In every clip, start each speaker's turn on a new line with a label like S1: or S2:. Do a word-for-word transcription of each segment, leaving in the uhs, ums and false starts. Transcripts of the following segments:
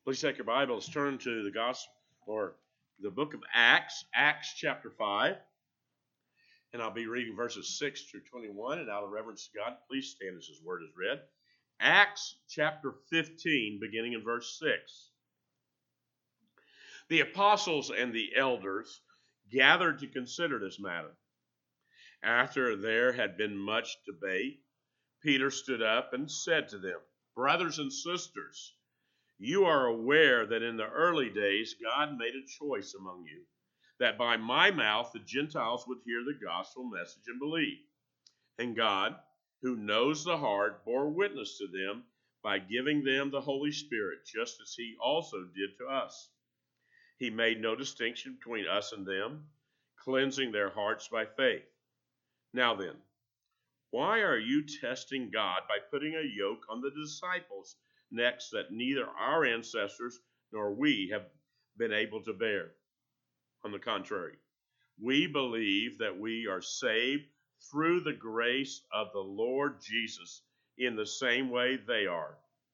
S1: Please take your Bibles, turn to the gospel or the book of Acts, Acts chapter five. And I'll be reading verses six through twenty-one. And out of reverence to God, please stand as his word is read. Acts chapter fifteen, beginning in verse six. The apostles and the elders gathered to consider this matter. After there had been much debate, Peter stood up and said to them, "Brothers and sisters, you are aware that in the early days God made a choice among you, that by my mouth the Gentiles would hear the gospel message and believe. And God, who knows the heart, bore witness to them by giving them the Holy Spirit, just as he also did to us. He made no distinction between us and them, cleansing their hearts by faith. Now then, why are you testing God by putting a yoke on the disciples' necks that neither our ancestors nor we have been able to bear? On the contrary, we believe that we are saved through the grace of the Lord Jesus in the same way they are."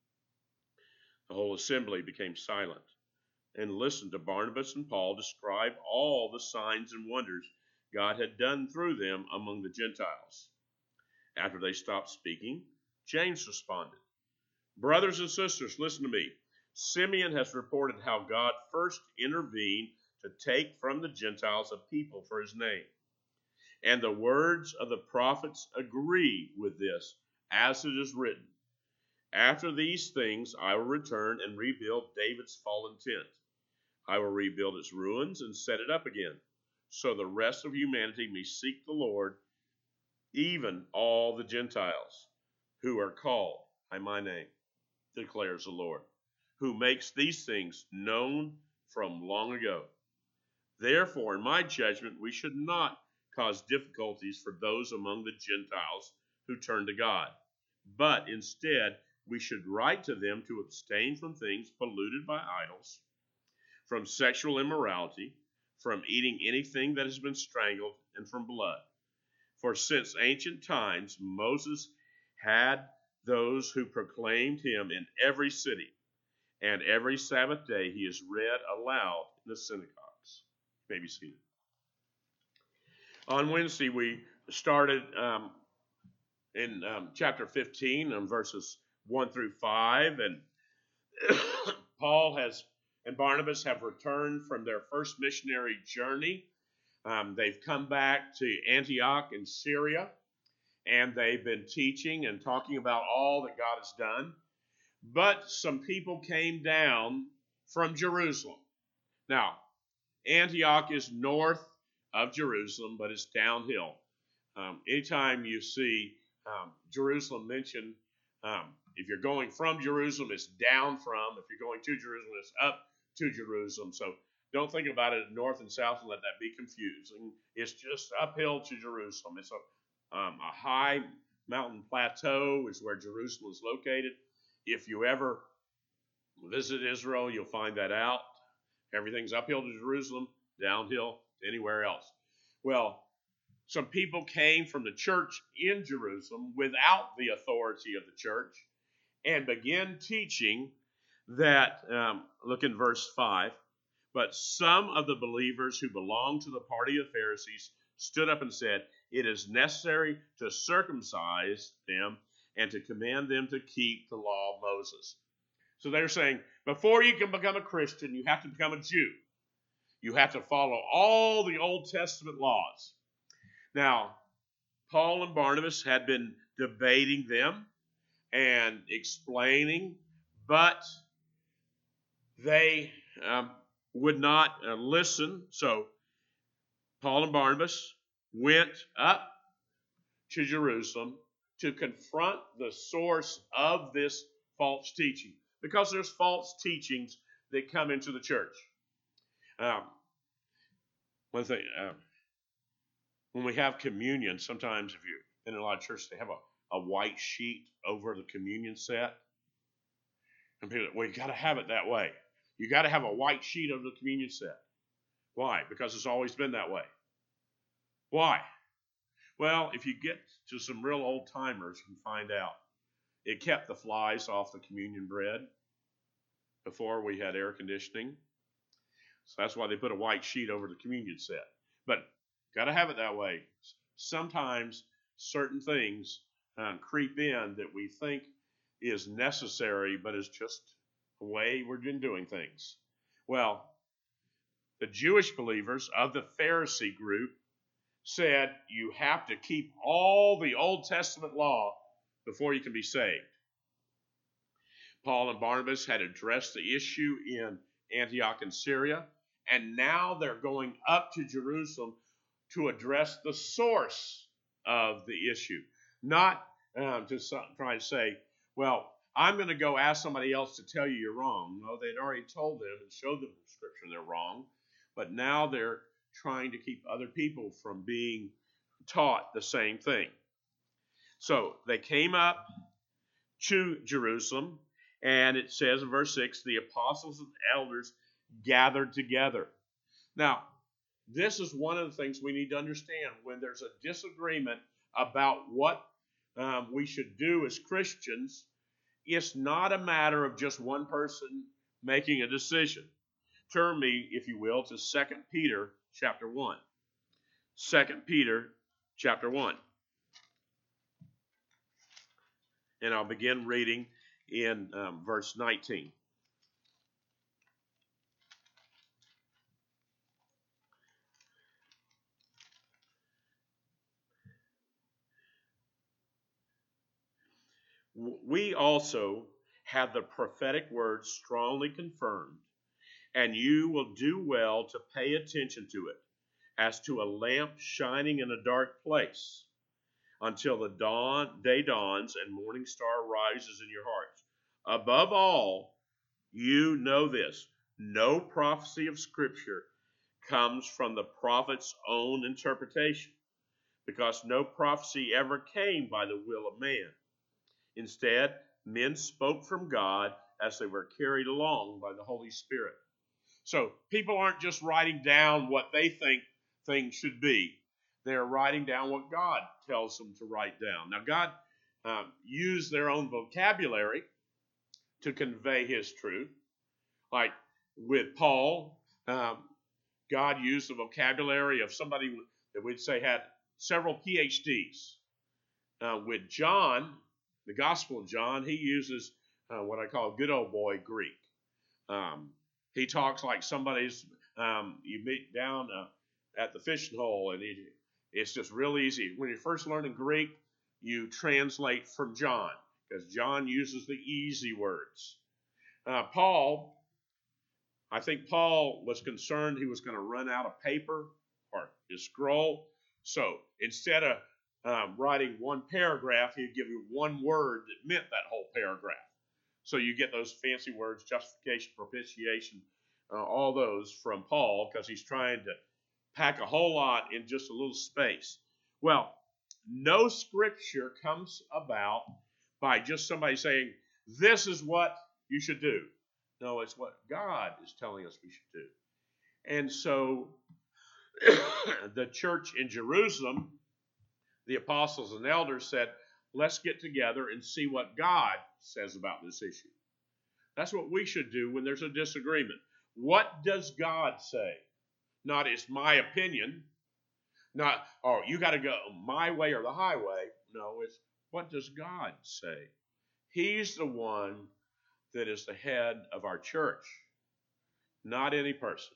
S1: The whole assembly became silent and listened to Barnabas and Paul describe all the signs and wonders God had done through them among the Gentiles. After they stopped speaking, James responded, "Brothers and sisters, listen to me. Simeon has reported how God first intervened to take from the Gentiles a people for his name. And the words of the prophets agree with this, as it is written, 'After these things I will return and rebuild David's fallen tent. I will rebuild its ruins and set it up again, so the rest of humanity may seek the Lord, even all the Gentiles who are called by my name, declares the Lord, who makes these things known from long ago. Therefore, in my judgment, we should not cause difficulties for those among the Gentiles who turn to God, but instead we should write to them to abstain from things polluted by idols, from sexual immorality, from eating anything that has been strangled, and from blood. For since ancient times Moses had those who proclaimed him in every city, and every Sabbath day he is read aloud in the synagogues." You may be seated. On Wednesday, we started um, in um, chapter fifteen, um, verses one through five, and Paul has and Barnabas have returned from their first missionary journey. Um, they've come back to Antioch in Syria, and they've been teaching and talking about all that God has done. But some people came down from Jerusalem. Now, Antioch is north of Jerusalem, but it's downhill. Um, anytime you see um, Jerusalem mentioned, um, if you're going from Jerusalem, it's down from. If you're going to Jerusalem, it's up to Jerusalem. So don't think about it north and south and let that be confusing. It's just uphill to Jerusalem. It's a, um, a high mountain plateau is where Jerusalem is located. If you ever visit Israel, you'll find that out. Everything's uphill to Jerusalem, downhill to anywhere else. Well, some people came from the church in Jerusalem without the authority of the church and began teaching that, um, look in verse five, but some of the believers who belonged to the party of Pharisees stood up and said, "It is necessary to circumcise them and to command them to keep the law of Moses." So they're saying, before you can become a Christian, you have to become a Jew. You have to follow all the Old Testament laws. Now, Paul and Barnabas had been debating them and explaining, but they um, would not uh, listen. So Paul and Barnabas went up to Jerusalem to confront the source of this false teaching, because there's false teachings that come into the church. Um, one thing, um, when we have communion, sometimes if you're in a lot of churches, they have a, a white sheet over the communion set. And people, well, you got to have it that way. You got to have a white sheet over the communion set. Why? Because it's always been that way. Why? Well, if you get to some real old timers, you can find out. It kept the flies off the communion bread. Before we had air conditioning. So that's why they put a white sheet over the communion set. But got to have it that way. Sometimes certain things um, creep in that we think is necessary, but is just the way we've been doing things. Well, the Jewish believers of the Pharisee group said you have to keep all the Old Testament law before you can be saved. Paul and Barnabas had addressed the issue in Antioch and Syria, and now they're going up to Jerusalem to address the source of the issue. Not um, to try and say, well, I'm going to go ask somebody else to tell you you're wrong. No, they'd already told them and showed them in Scripture they're wrong. But now they're trying to keep other people from being taught the same thing. So they came up to Jerusalem, and it says in verse six, the apostles and elders gathered together. Now, this is one of the things we need to understand. When there's a disagreement about what um, we should do as Christians, it's not a matter of just one person making a decision. Turn me, if you will, to Second Peter chapter one. Second Peter chapter one. And I'll begin reading in um, verse nineteen. We also have the prophetic word strongly confirmed, and you will do well to pay attention to it, as to a lamp shining in a dark place, until the dawn, day dawns and morning star rises in your hearts. Above all, you know this: no prophecy of Scripture comes from the prophet's own interpretation, because no prophecy ever came by the will of man. Instead, men spoke from God as they were carried along by the Holy Spirit. So people aren't just writing down what they think things should be. They're writing down what God tells them to write down. Now, God um, used their own vocabulary to convey his truth. Like with Paul, um, God used the vocabulary of somebody that we'd say had several P H Ds. Uh, with John, the Gospel of John, he uses uh, what I call good old boy Greek. Um, he talks like somebody's, um, you meet down uh, at the fishing hole, and he, it's just real easy. When you're first learning Greek, you translate from John, because John uses the easy words. Uh, Paul, I think Paul was concerned he was going to run out of paper or his scroll. So instead of um, writing one paragraph, he'd give you one word that meant that whole paragraph. So you get those fancy words, justification, propitiation, uh, all those from Paul, because he's trying to pack a whole lot in just a little space. Well, no scripture comes about by just somebody saying, this is what you should do. No, it's what God is telling us we should do. And so the church in Jerusalem, the apostles and elders said, let's get together and see what God says about this issue. That's what we should do when there's a disagreement. What does God say? Not, it's my opinion. Not, oh, you got to go my way or the highway. No, it's, what does God say? He's the one that is the head of our church, not any person.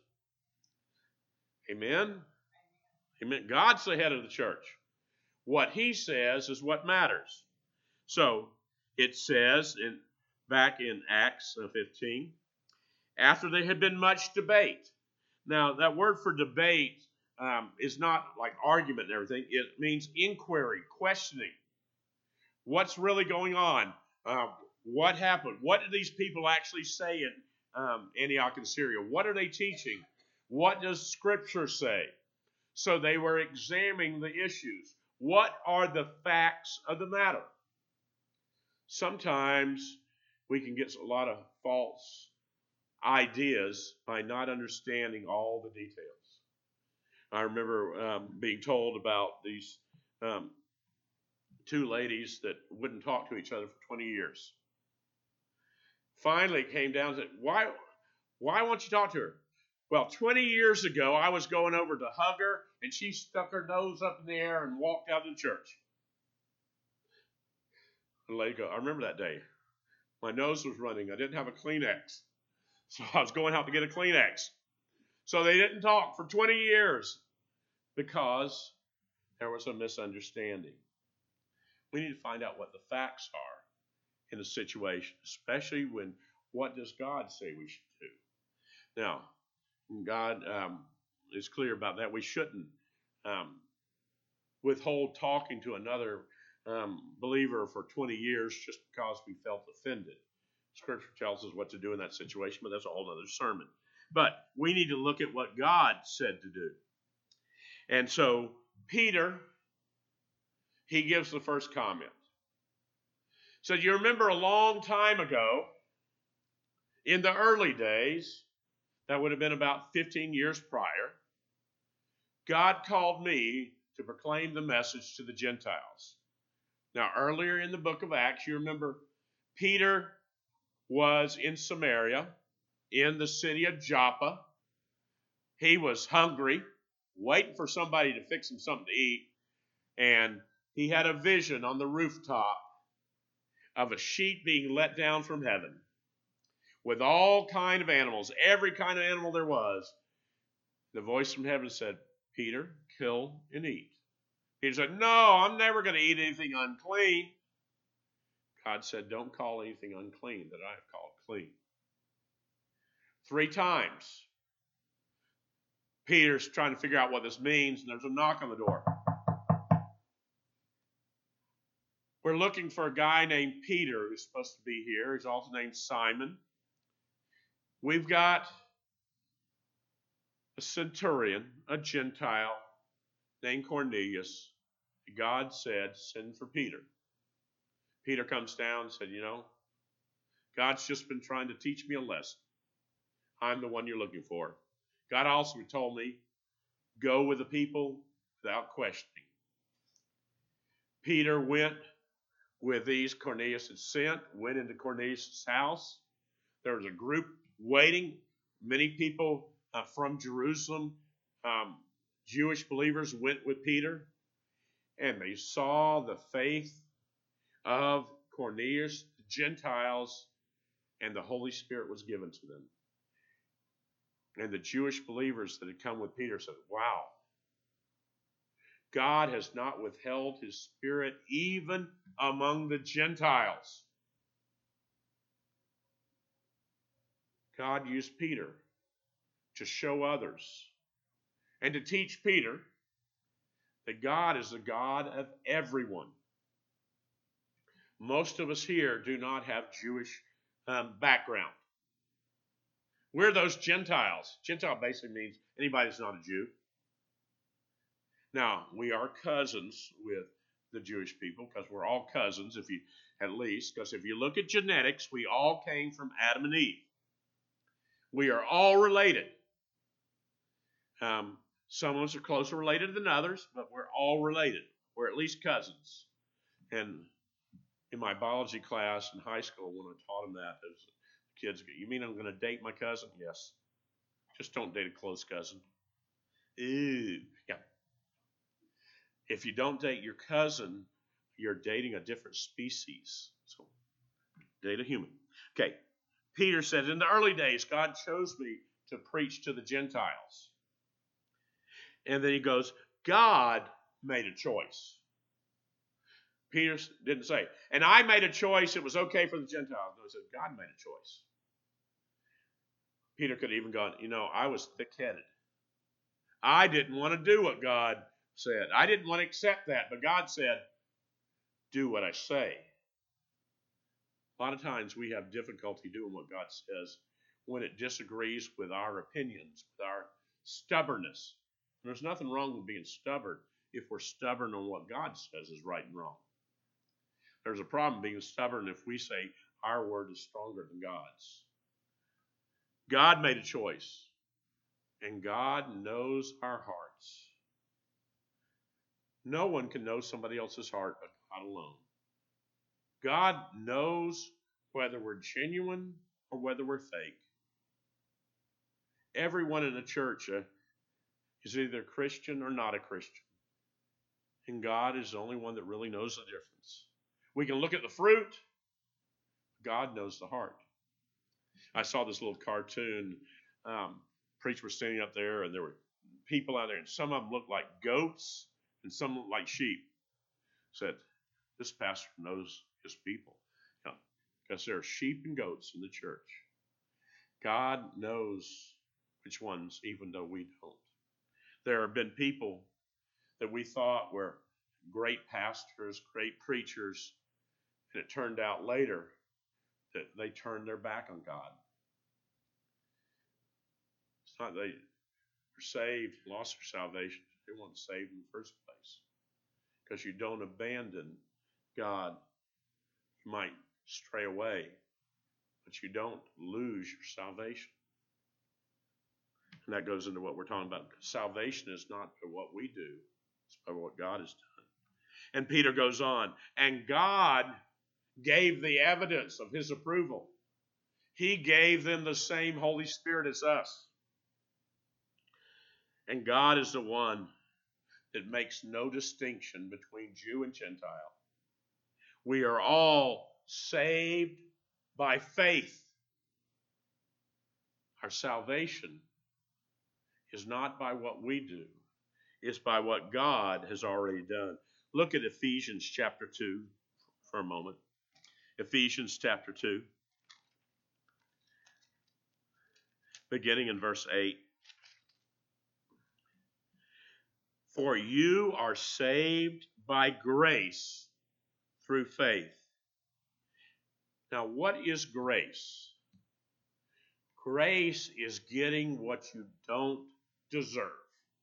S1: Amen? Amen. God's the head of the church. What he says is what matters. So it says in back in Acts fifteen, after there had been much debate. Now, that word for debate um, is not like argument and everything. It means inquiry, questioning. What's really going on? Uh, what happened? What did these people actually say in um, Antioch and Syria? What are they teaching? What does Scripture say? So they were examining the issues. What are the facts of the matter? Sometimes we can get a lot of false ideas by not understanding all the details. I remember um, being told about these um, two ladies that wouldn't talk to each other for twenty years. finally came down and said, why, why won't you talk to her? Well, twenty years ago, I was going over to hug her, and she stuck her nose up in the air and walked out of the church. And let it go. I remember that day. My nose was running. I didn't have a Kleenex. So I was going out to get a Kleenex. So they didn't talk for twenty years because there was a misunderstanding. We need to find out what the facts are in a situation, especially when, what does God say we should do? Now, God um, is clear about that. We shouldn't um, withhold talking to another um, believer for twenty years just because we felt offended. Scripture tells us what to do in that situation, but that's a whole other sermon. But we need to look at what God said to do. And so Peter, he gives the first comment. So you remember a long time ago, in the early days, that would have been about fifteen years prior, God called me to proclaim the message to the Gentiles. Now, earlier in the book of Acts, you remember Peter was in Samaria, in the city of Joppa. He was hungry, waiting for somebody to fix him something to eat, and he had a vision on the rooftop of a sheet being let down from heaven with all kind of animals, every kind of animal there was. The voice from heaven said, Peter, kill and eat. Peter said, no, I'm never going to eat anything unclean. God said, don't call anything unclean that I have called clean. Three times, Peter's trying to figure out what this means, and there's a knock on the door. We're looking for a guy named Peter who's supposed to be here. He's also named Simon. We've got a centurion, a Gentile, named Cornelius. God said, send for Peter. Peter comes down and said, you know, God's just been trying to teach me a lesson. I'm the one you're looking for. God also told me, go with the people without questioning. Peter went with these Cornelius had sent, went into Cornelius' house. There was a group waiting. Many people uh, from Jerusalem, um, Jewish believers, went with Peter, and they saw the faith of Cornelius, the Gentiles, and the Holy Spirit was given to them. And the Jewish believers that had come with Peter said, wow, God has not withheld his Spirit even among the Gentiles. God used Peter to show others and to teach Peter that God is the God of everyone. Most of us here do not have Jewish um, background. We're those Gentiles. Gentile basically means anybody that's not a Jew. Now, we are cousins with the Jewish people because we're all cousins, if you at least, because if you look at genetics, we all came from Adam and Eve. We are all related. Um, some of us are closer related than others, but we're all related. We're at least cousins. And in my biology class in high school, when I taught them that, as kids, you mean I'm going to date my cousin? Yes. Just don't date a close cousin. Ew. Yeah. If you don't date your cousin, you're dating a different species. So, date a human. Okay. Peter said, in the early days, God chose me to preach to the Gentiles. And then he goes, God made a choice. Peter didn't say, and I made a choice, it was okay for the Gentiles. No, he said, God made a choice. Peter could have even gone, you know, I was thick-headed. I didn't want to do what God said. I didn't want to accept that, but God said, do what I say. A lot of times we have difficulty doing what God says when it disagrees with our opinions, with our stubbornness. And there's nothing wrong with being stubborn if we're stubborn on what God says is right and wrong. There's a problem being stubborn if we say our word is stronger than God's. God made a choice, and God knows our hearts. No one can know somebody else's heart but God alone. God knows whether we're genuine or whether we're fake. Everyone in the church uh, is either Christian or not a Christian. And God is the only one that really knows the difference. We can look at the fruit. God knows the heart. I saw this little cartoon. Um, preacher was standing up there, and there were people out there, and some of them looked like goats, and some looked like sheep. Said, this pastor knows his people. You know, because there are sheep and goats in the church. God knows which ones, even though we don't. There have been people that we thought were great pastors, great preachers, and it turned out later that they turned their back on God. It's not they were saved, lost their salvation. They weren't saved in the first place. Because you don't abandon God, you might stray away, but you don't lose your salvation. And that goes into what we're talking about. Salvation is not by what we do, it's by what God has done. And Peter goes on, and God gave the evidence of his approval. He gave them the same Holy Spirit as us. And God is the one that makes no distinction between Jew and Gentile. We are all saved by faith. Our salvation is not by what we do. It's by what God has already done. Look at Ephesians chapter two for a moment. Ephesians chapter two, beginning in verse eight. For you are saved by grace through faith. Now, what is grace? Grace is getting what you don't deserve.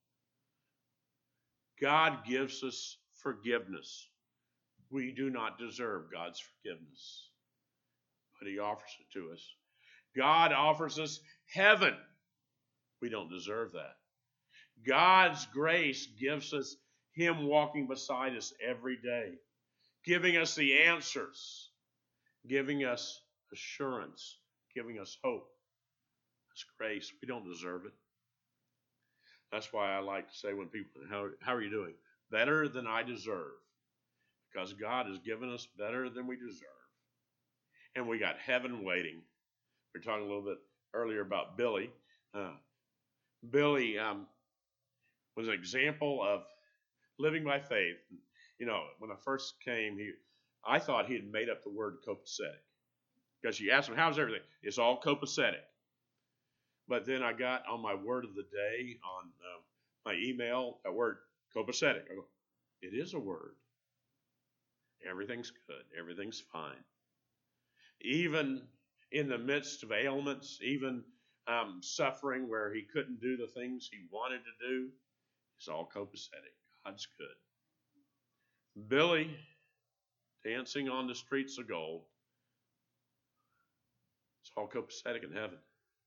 S1: God gives us forgiveness. We do not deserve God's forgiveness, but He offers it to us. God offers us heaven. We don't deserve that. God's grace gives us Him walking beside us every day, giving us the answers, giving us assurance, giving us hope. That's grace. We don't deserve it. That's why I like to say when people, how, how are you doing? Better than I deserve. Because God has given us better than we deserve. And we got heaven waiting. We were talking a little bit earlier about Billy. Uh, Billy um, was an example of living by faith. You know, when I first came, he, I thought he had made up the word copacetic. Because you asked him, how's everything? It's all copacetic. But then I got on my word of the day on um, my email, that word copacetic. I go, it is a word. Everything's good. Everything's fine. Even in the midst of ailments, even um, suffering where he couldn't do the things he wanted to do, it's all copacetic. God's good. Billy, dancing on the streets of gold, it's all copacetic in heaven.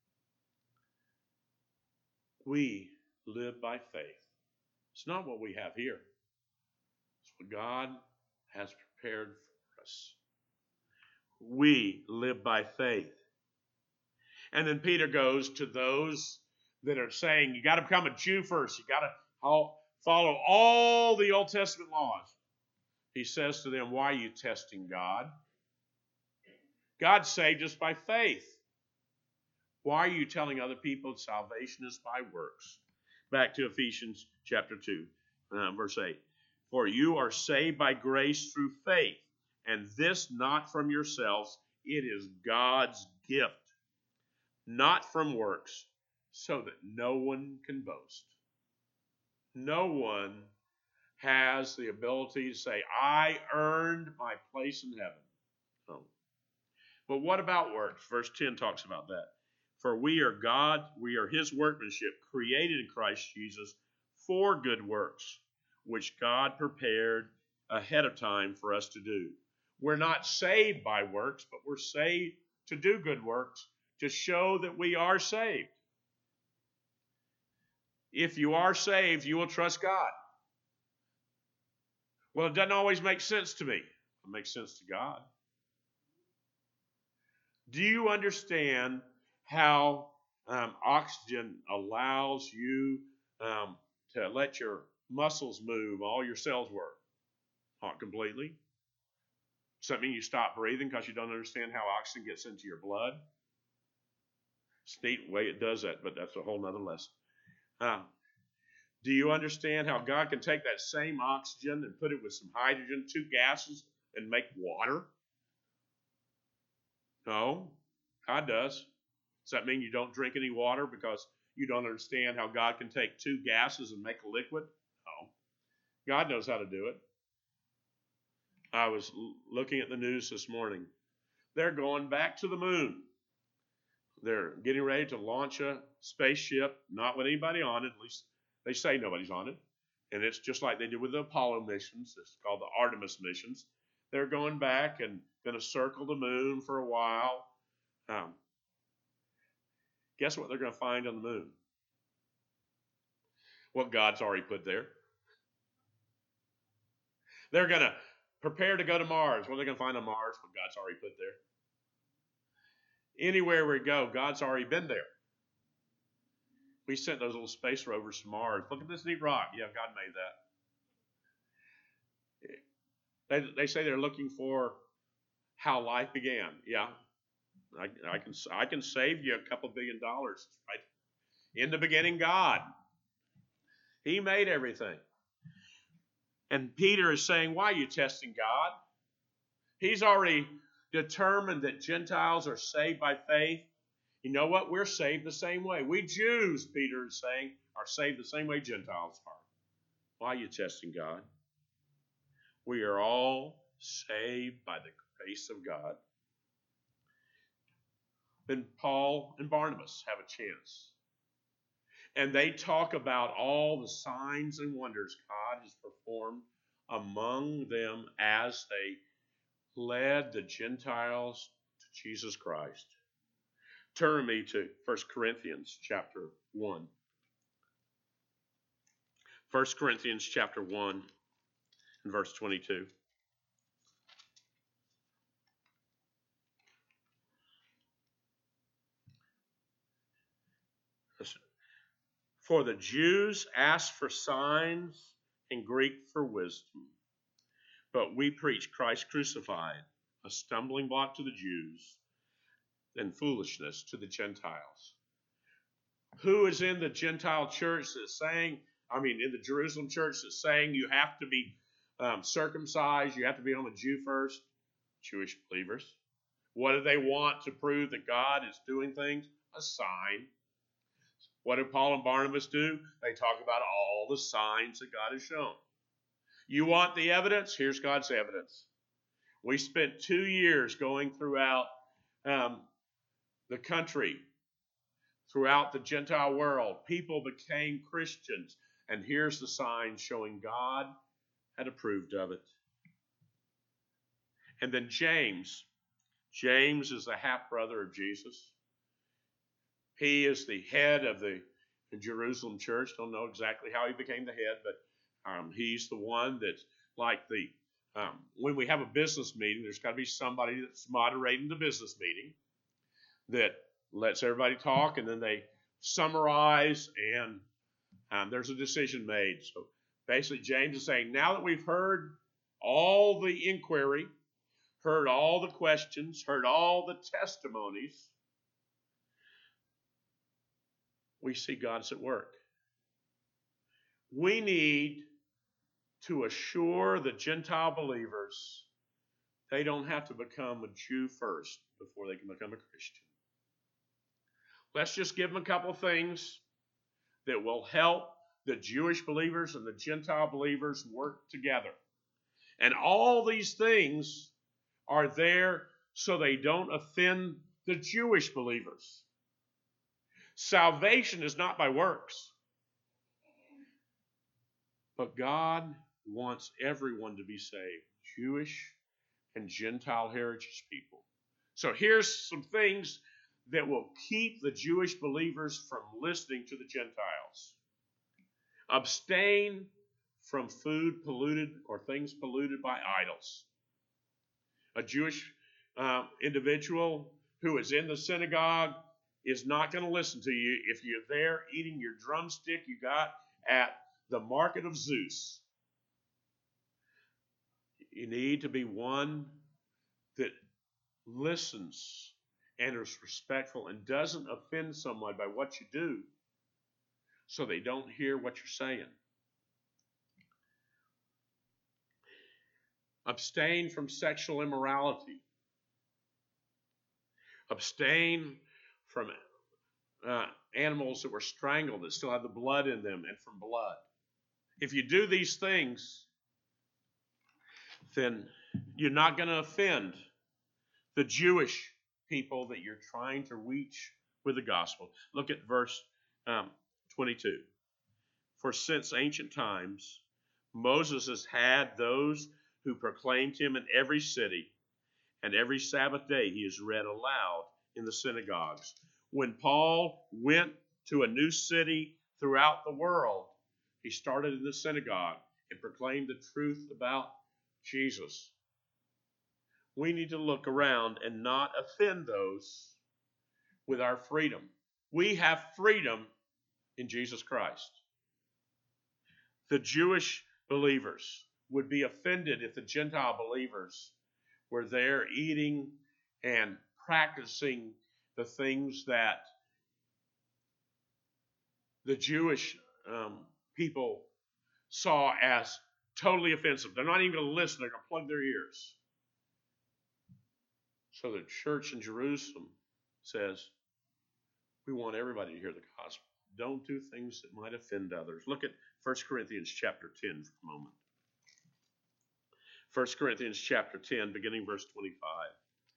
S1: We live by faith. It's not what we have here. It's what God has prepared for us. We live by faith. And then Peter goes to those that are saying, you got to become a Jew first. You got to follow all the Old Testament laws. He says to them, why are you testing God? God saved us by faith. Why are you telling other people salvation is by works? Back to Ephesians chapter two, uh, verse eight. For you are saved by grace through faith, and this not from yourselves. It is God's gift, not from works, so that no one can boast. No one has the ability to say, I earned my place in heaven. No. But what about works? Verse ten talks about that. For we are God, we are His workmanship, created in Christ Jesus for good works, which God prepared ahead of time for us to do. We're not saved by works, but we're saved to do good works, to show that we are saved. If you are saved, you will trust God. Well, it doesn't always make sense to me. It makes sense to God. Do you understand how um, oxygen allows you um, to let your muscles move, all your cells work? Not completely. Does that mean you stop breathing because you don't understand how oxygen gets into your blood? It's a neat way it does that, but that's a whole nother lesson. Um, do you understand how God can take that same oxygen and put it with some hydrogen, two gases, and make water? No, God does. Does that mean you don't drink any water because you don't understand how God can take two gases and make a liquid? No. God knows how to do it. I was looking at the news this morning. They're going back to the moon. They're getting ready to launch a spaceship, not with anybody on it. At least they say nobody's on it. And it's just like they did with the Apollo missions. It's called the Artemis missions. They're going back and going to circle the moon for a while. Um, guess what they're going to find on the moon? What God's already put there. They're going to prepare to go to Mars. What are they going to find on Mars? What God's already put there. Anywhere we go, God's already been there. We sent those little space rovers to Mars. Look at this neat rock. Yeah, God made that. They, they say they're looking for how life began. Yeah, I, I can I can save you a couple billion dollars. Right? In the beginning, God. He made everything. And Peter is saying, why are you testing God? He's already determined that Gentiles are saved by faith. You know what? We're saved the same way. We Jews, Peter is saying, are saved the same way Gentiles are. Why are you testing God? We are all saved by the grace of God. Then Paul and Barnabas have a chance. And they talk about all the signs and wonders God has performed among them as they led the Gentiles to Jesus Christ. Turn me to First Corinthians chapter one. First Corinthians chapter one and verse twenty-two. For the Jews ask for signs, and Greek for wisdom. But we preach Christ crucified, a stumbling block to the Jews, and foolishness to the Gentiles. Who is in the Gentile church that's saying, I mean, in the Jerusalem church that's saying you have to be um, circumcised, you have to be on the Jew first? Jewish believers. What do they want to prove that God is doing things? A sign. What do Paul and Barnabas do? They talk about all the signs that God has shown. You want the evidence? Here's God's evidence. We spent two years going throughout um, the country, throughout the Gentile world. People became Christians. And here's the sign showing God had approved of it. And then James. James is the half-brother of Jesus. He is the head of the Jerusalem church. Don't know exactly how he became the head, but um, he's the one that's like the, um, when we have a business meeting, there's got to be somebody that's moderating the business meeting that lets everybody talk, and then they summarize, and um, there's a decision made. So basically, James is saying, now that we've heard all the inquiry, heard all the questions, heard all the testimonies, we see God's at work. We need to assure the Gentile believers they don't have to become a Jew first before they can become a Christian. Let's just give them a couple things that will help the Jewish believers and the Gentile believers work together. And all these things are there so they don't offend the Jewish believers. Salvation is not by works. But God wants everyone to be saved, Jewish and Gentile heritage people. So here's some things that will keep the Jewish believers from listening to the Gentiles. Abstain from food polluted or things polluted by idols. A Jewish uh, individual who is in the synagogue is not going to listen to you if you're there eating your drumstick you got at the market of Zeus. You need to be one that listens and is respectful and doesn't offend someone by what you do so they don't hear what you're saying. Abstain from sexual immorality. Abstain from uh, animals that were strangled that still have the blood in them and from blood. If you do these things, then you're not going to offend the Jewish people that you're trying to reach with the gospel. Look at verse um, twenty-two. For since ancient times, Moses has had those who proclaimed him in every city, and every Sabbath day he is read aloud in the synagogues. When Paul went to a new city throughout the world, he started in the synagogue and proclaimed the truth about Jesus. We need to look around and not offend those with our freedom. We have freedom in Jesus Christ. The Jewish believers would be offended if the Gentile believers were there eating and practicing the things that the Jewish um, people saw as totally offensive. They're not even going to listen. They're going to plug their ears. So the church in Jerusalem says, we want everybody to hear the gospel. Don't do things that might offend others. Look at First Corinthians chapter ten for a moment. First Corinthians chapter ten, beginning verse twenty-five.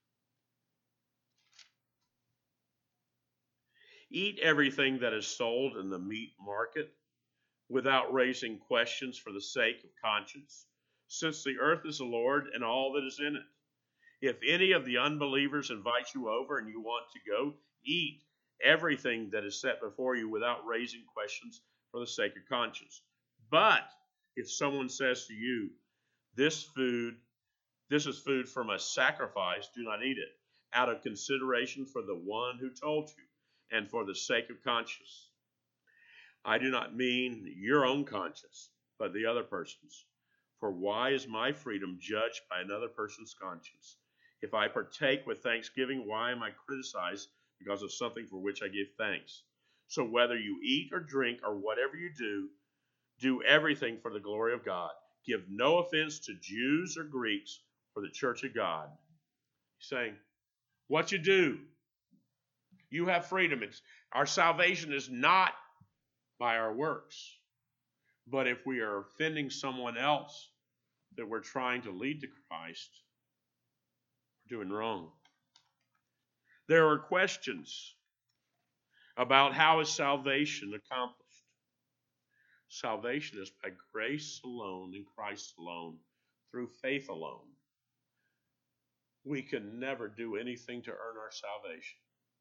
S1: Eat everything that is sold in the meat market without raising questions for the sake of conscience, since the earth is the Lord and all that is in it. If any of the unbelievers invite you over and you want to go, eat everything that is set before you without raising questions for the sake of conscience. But if someone says to you, this food, this is food from a sacrifice, do not eat it, out of consideration for the one who told you, and for the sake of conscience. I do not mean your own conscience, but the other person's. For why is my freedom judged by another person's conscience? If I partake with thanksgiving, why am I criticized because of something for which I give thanks? So whether you eat or drink or whatever you do, do everything for the glory of God. Give no offense to Jews or Greeks or the church of God. He's saying, what you do, you have freedom. It's, our salvation is not by our works. But if we are offending someone else that we're trying to lead to Christ, we're doing wrong. There are questions about how is salvation accomplished. Salvation is by grace alone, in Christ alone, through faith alone. We can never do anything to earn our salvation.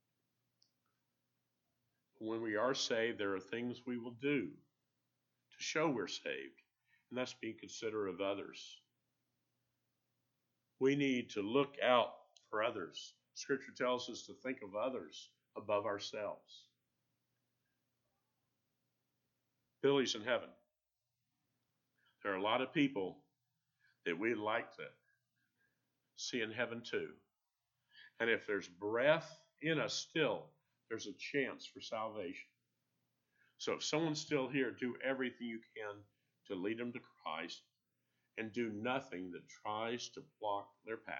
S1: When we are saved, there are things we will do to show we're saved, and that's being considerate of others. We need to look out for others. Scripture tells us to think of others above ourselves. Billy's in heaven. There are a lot of people that we'd like to see in heaven too. And if there's breath in us still, there's a chance for salvation. So if someone's still here, do everything you can to lead them to Christ and do nothing that tries to block their path.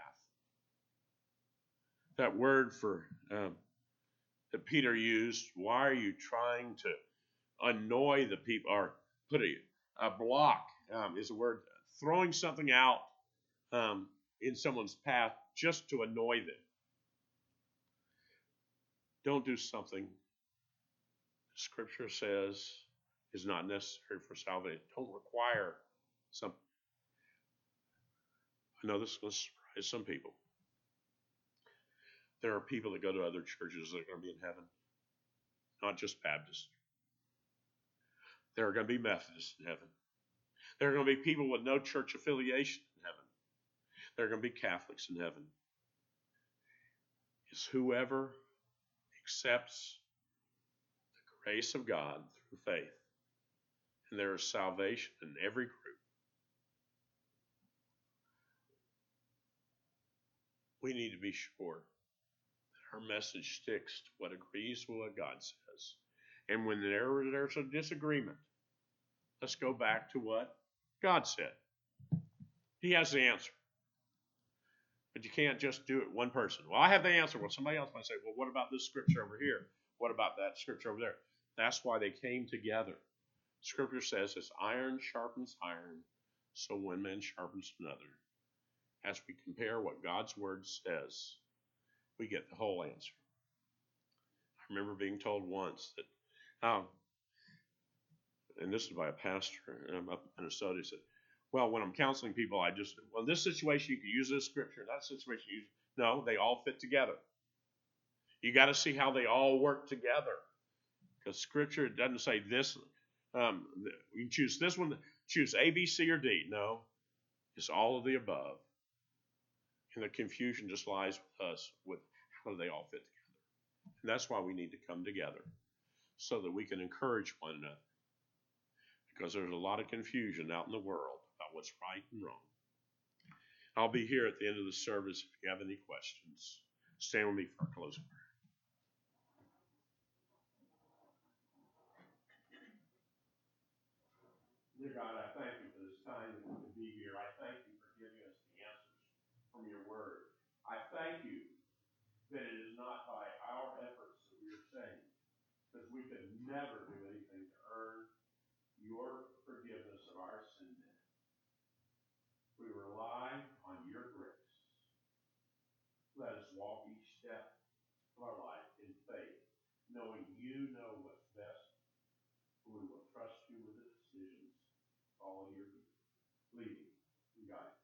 S1: That word for um, that Peter used, why are you trying to annoy the people, or put a, a block, um, is a word, throwing something out um, in someone's path just to annoy them. Don't do something Scripture says is not necessary for salvation. Don't require something. I know this is going to surprise some people. There are people that go to other churches that are going to be in heaven, not just Baptists. There are going to be Methodists in heaven. There are going to be people with no church affiliation in heaven. There are going to be Catholics in heaven. is whoever accepts the grace of God through faith. And there is salvation in every group. We need to be sure that our message sticks to what agrees with what God says. And when there, there's a disagreement, let's go back to what God said. He has the answer. But you can't just do it one person. Well, I have the answer. Well, somebody else might say, well, what about this scripture over here? What about that scripture over there? That's why they came together. Scripture says, as iron sharpens iron, so one man sharpens another. As we compare what God's word says, we get the whole answer. I remember being told once that, um, and this is by a pastor, and I'm up in Minnesota, he said, well, when I'm counseling people, I just, well, in this situation, you can use this scripture. In that situation, you use, no, they all fit together. You got to see how they all work together. Because scripture, it doesn't say this. Um, you choose this one, choose A, B, C, or D. No, it's all of the above. And the confusion just lies with us with how do they all fit together. And that's why we need to come together so that we can encourage one another. Because there's a lot of confusion out in the world about what's right and wrong. I'll be here at the end of the service if you have any questions. Stand with me for a closing prayer. Dear God, I thank you for this time that we can be here. I thank you for giving us the answers from your word. I thank you that it is not by our efforts that we are saved, because we could never do anything to earn your forgiveness of our sin debt. We rely on your grace. Let us walk each step of our life in faith, knowing you know what's best, and we will trust you with the decisions, follow your leading and guidance.